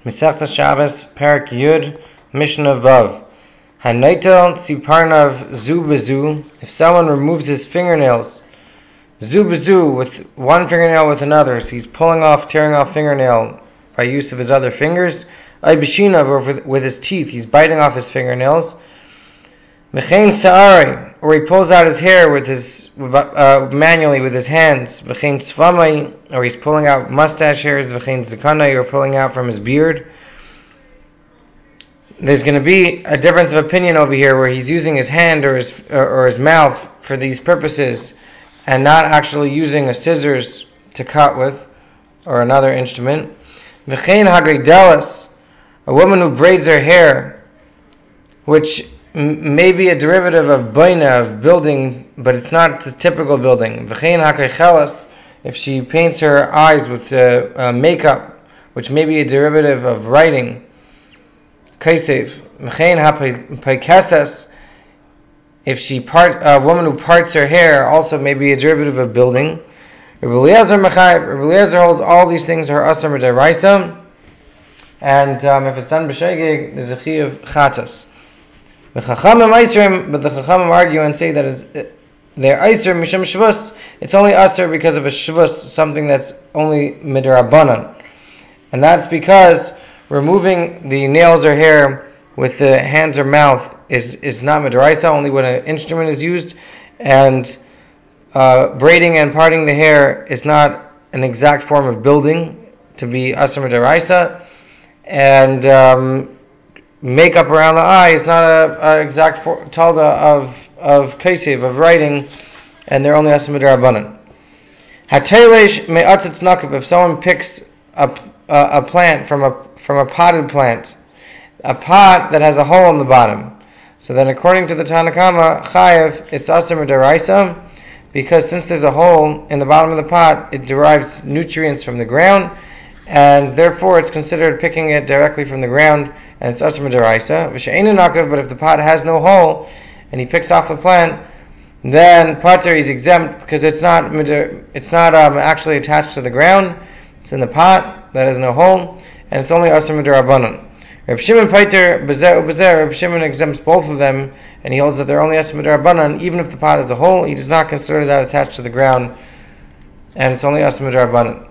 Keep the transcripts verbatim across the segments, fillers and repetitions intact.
Masechtas Shabbos, Parak Yud, Mishnah Vav. Hanaitel tziparnav zu bezu. If someone removes his fingernails, zu bezu, with one fingernail with another, so he's pulling off, tearing off fingernail by use of his other fingers. Ay b'shinav, or with his teeth, he's biting off his fingernails. V'chein sa'ari, or he pulls out his hair with his uh, manually with his hands. V'chein tzvamai, or he's pulling out mustache hairs. V'chein zakanai, or pulling out from his beard. There's going to be a difference of opinion over here, where he's using his hand or his or, or his mouth for these purposes, and not actually using a scissors to cut with, or another instrument. V'chein hagridelis, a woman who braids her hair, which may be a derivative of baina, of building, but it's not the typical building. V'chein hakeichelas, if she paints her eyes with uh, uh, makeup, which may be a derivative of writing. Kaisev. V'chein hapeikeses, if she part a woman who parts her hair, also may be a derivative of building. Rabbi Eliezer mechayev. Rabbi Eliezer holds all these things are asur midaraisa, and um, if it's done b'shegeg, there's a chiyuv chatas. The Chachamim Eisrim, but the Chachamim argue and say that it's, it, they're Eisrim Mishum Shvus. It's only Asr because of a Shvus, something that's only Midrabanan. And that's because removing the nails or hair with the hands or mouth is, is not Midraisa, only when an instrument is used. And uh, braiding and parting the hair is not an exact form of building to be Asr Midraisa. And um, makeup around the eye is not a, a exact for, talda of of kaisev, of writing, and they're only asur midarabanan. Hateilesh me'atzitz nakib, if someone picks a, a a plant from a from a potted plant, a pot that has a hole in the bottom, so then according to the Tanakama chayev, it's asur midaraisa, because since there's a hole in the bottom of the pot, it derives nutrients from the ground, and therefore it's considered picking it directly from the ground, and it's asur midaraisa. V'she'einu nakav, but if the pot has no hole and he picks off the plant, then pater is exempt because it's not it's not um, actually attached to the ground. It's in the pot that has no hole, and it's only asur midarabanan. Reb Shimon pater b'zeh u'b'zeh. Reb Shimon exempts both of them, and he holds that they're only asur midarabanan. Even if the pot has a hole, he does not consider that attached to the ground, and it's only asur midarabanan.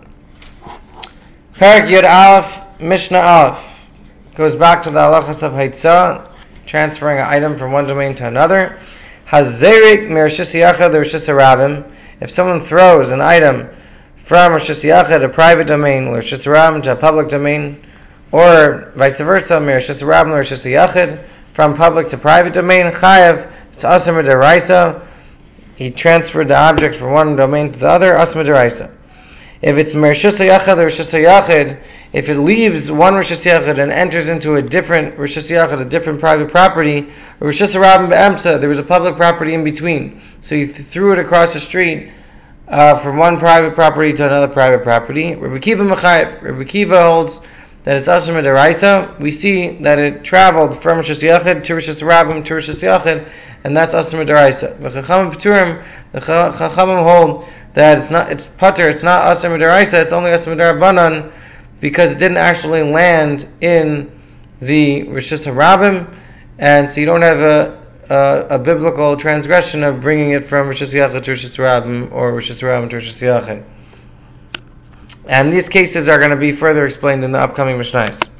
Parak Yud Aleph, Mishnah Aleph, goes back to the halachas of Haitzah, transferring an item from one domain to another. Hazerik mirshis yachad l'rshis harabim, if someone throws an item from rshis yachad, a private domain, l'rshis harabim, to a public domain, or vice versa, mirshis harabim l'rshis yachad, from public to private domain, chayav, it's asur midaraisa, he transferred the object from one domain to the other, asur midaraisa. If it's Rishus HaYachad or Rishus HaYachid, if it leaves one Rishus HaYachid and enters into a different Rishus HaYachid, a different private property, or Rishus HaRabim Be'emsa, there was a public property in between, so you th- threw it across the street uh, from one private property to another private property. Rabbi Kiva Mechayv, Rabbi Kiva holds that it's asur midaraisa. We see that it traveled from Rishus HaYachid to Rishus HaRabim to Rishus HaYachid, and that's asur midaraisa. The Chachamim Peturim, the Chachamim hold that it's not, it's pater, it's not asur midaraisa, it's only asur midarabanan, because it didn't actually land in the Rishus HaRabim, and so you don't have a, a, a biblical transgression of bringing it from Rishus HaYachid to Rishus HaRabim, or Rishus HaRabim to Rishus HaYachid. And these cases are going to be further explained in the upcoming Mishnayos.